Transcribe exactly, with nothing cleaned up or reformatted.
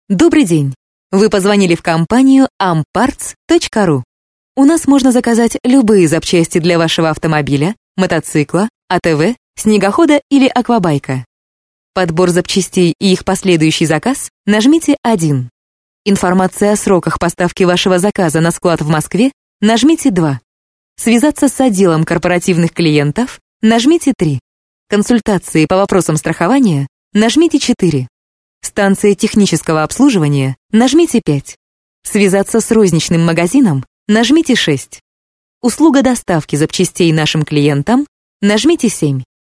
Добрый день! Вы позвонили в компанию ампартс точка ру. У нас можно заказать любые запчасти для вашего автомобиля, мотоцикла, а тэ вэ, снегохода или аквабайка. Подбор запчастей и их последующий заказ нажмите один. Информация о сроках поставки вашего заказа на склад в Москве нажмите два. Связаться с отделом корпоративных клиентов нажмите три. Консультации по вопросам страхования нажмите четыре. Станция технического обслуживания нажмите пять. Связаться с розничным магазином нажмите шесть. Услуга доставки запчастей нашим клиентам нажмите семь.